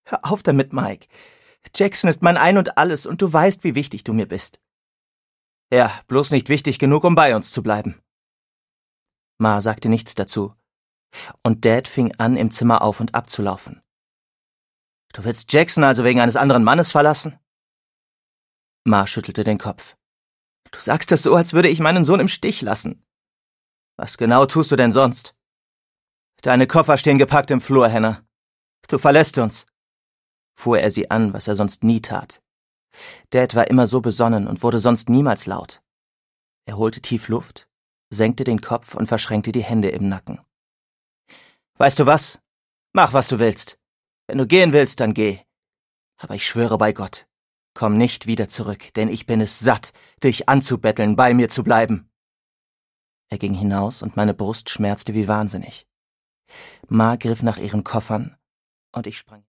Hör auf damit, Mike. Jackson ist mein Ein und Alles und du weißt, wie wichtig du mir bist. Ja, bloß nicht wichtig genug, um bei uns zu bleiben. Ma sagte nichts dazu. Und Dad fing an, im Zimmer auf und ab zu laufen. Du willst Jackson also wegen eines anderen Mannes verlassen? Ma schüttelte den Kopf. Du sagst das so, als würde ich meinen Sohn im Stich lassen. Was genau tust du denn sonst? Deine Koffer stehen gepackt im Flur, Hannah. Du verlässt uns, fuhr er sie an, was er sonst nie tat. Dad war immer so besonnen und wurde sonst niemals laut. Er holte tief Luft, senkte den Kopf und verschränkte die Hände im Nacken. Weißt du was? Mach, was du willst. Wenn du gehen willst, dann geh. Aber ich schwöre bei Gott, komm nicht wieder zurück, denn ich bin es satt, dich anzubetteln, bei mir zu bleiben. Er ging hinaus und meine Brust schmerzte wie wahnsinnig. Ma griff nach ihren Koffern und ich sprang.